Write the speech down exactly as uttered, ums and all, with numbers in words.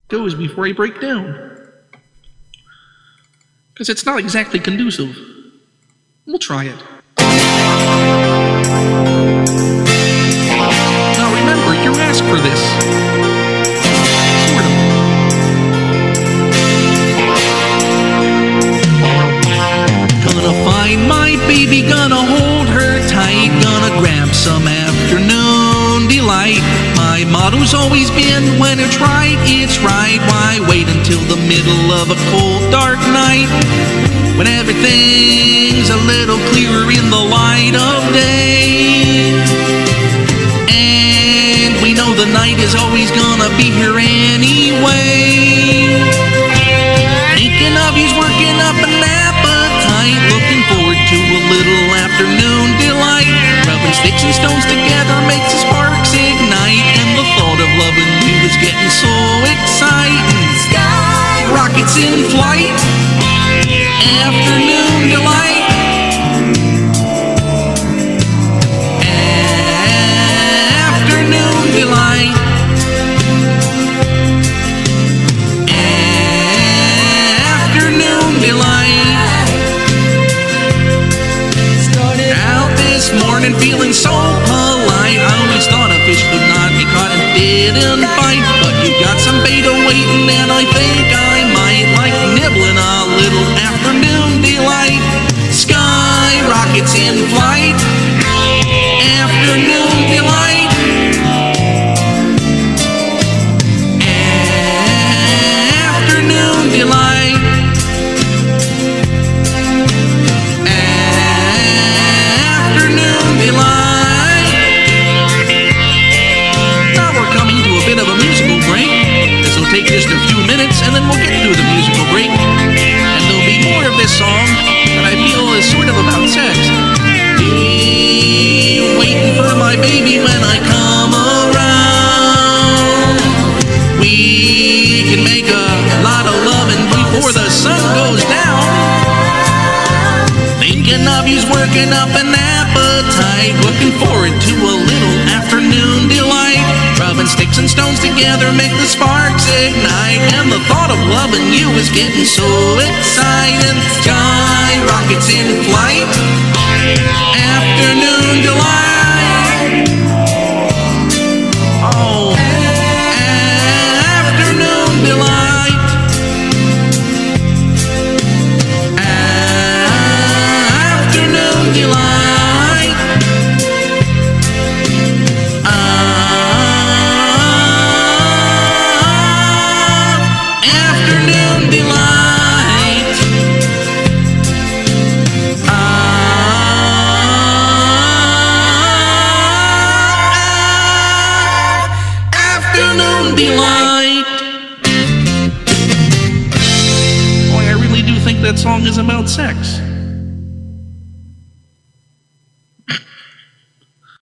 goes before I break down. Because it's not exactly conducive. We'll try it. Now remember, you asked for this. Sort of. Gonna find my baby, gonna hold her tight, gonna grab some afternoon delight. My motto's always been, when it's right, it's right. Why wait until the middle of a cold, dark night, when everything's a little clearer in the light of day? And we know the night is always gonna be here anyway. Thinking of you's working up an appetite, looking forward to a little afternoon delight. Rubbing sticks and stones together makes the sparks ignite, and the thought of loving you is getting so exciting. Sky rockets in flight, afternoon delight. Afternoon delight. Afternoon delight. Started out this morning feeling so polite. I always thought a fish could not be caught and didn't bite, but you got some bait waiting, and I think I might like nibbling a little afternoon delight. Sky rockets in flight, afternoon delight. Afternoon delight. Afternoon delight. Now we're coming to a bit of a musical break. This will take just a few minutes, and then we'll get to the musical break. And there'll be more of this song that I feel is sort of about sex. Be waiting for my baby when I come around. We can make a lot of loving before the sun goes down. Thinking of you's working up an appetite, looking forward to a little afternoon delight. Rubbing sticks and stones together make the sparks ignite, and the thought of loving you is getting so exciting. Sky rockets in flight, afternoon delight. Oh, afternoon delight. Afternoon delight. Afternoon delight. Afternoon delight. Boy, I really do think that song is about sex.